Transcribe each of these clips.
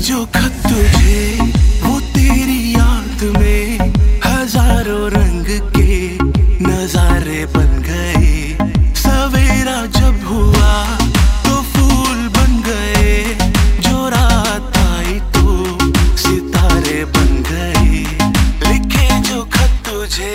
जो खत तुझे वो तेरी याद में हजारों रंग के नजारे बन गए। सवेरा जब हुआ तो फूल बन गए, जो रात आई तो सितारे बन गए। लिखे जो खत तुझे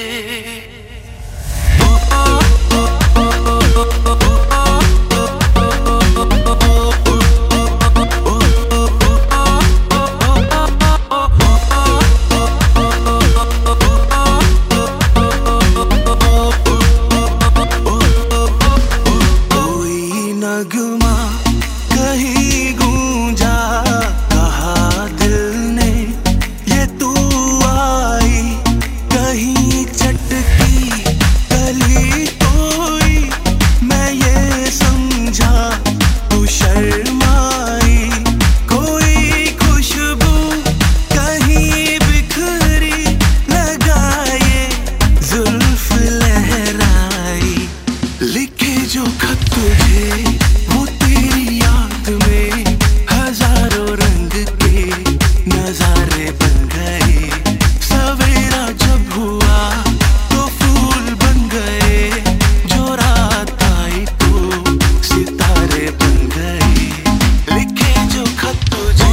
नगमा कहीं गूंजा, कहा दिल ने ये तू आई। कहीं चटकी कली तोई, मैं ये समझा तू शर्माई। कोई खुशबू कहीं बिखरी, लगाए जुल्फ लहराई। लिखे जो खत तुझे वो तेरी याद में हजारों रंग के नजारे बन गए। सवेरा जब हुआ तो फूल बन गए, जो रात आई तो सितारे बन गए। लिखे जो खत तुझे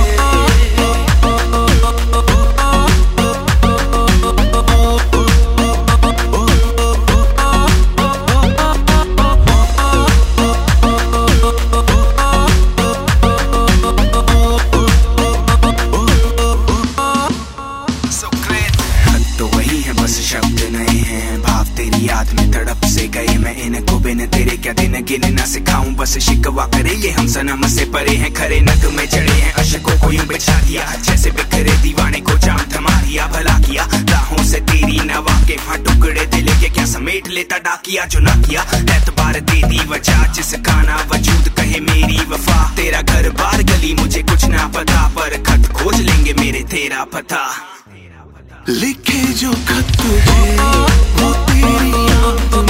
बस शब्द नए हैं, भाव तेरी याद में तड़प से गए। मैं इनको बिन तेरे क्या दिन गिनना सिखाऊं, बस शिकवा करे ये हम सनम से परे हैं। खरे नग में चढ़े हैं अशकों को यूं बिछा दिया, जैसे बिखरे दीवाने को जाम थमा दिया। भला किया राहों से तेरी नवा के टुकड़े दिल के क्या समेट लेता डाकिया। जो ना किया एतबार दे दी वजह, जिसका ना वजूद कहे मेरी वफा। तेरा घर बार गली मुझे कुछ ना पता, पर खत खोज लेंगे मेरे तेरा पता। लिखे जो खत तुझे वो तेरी याद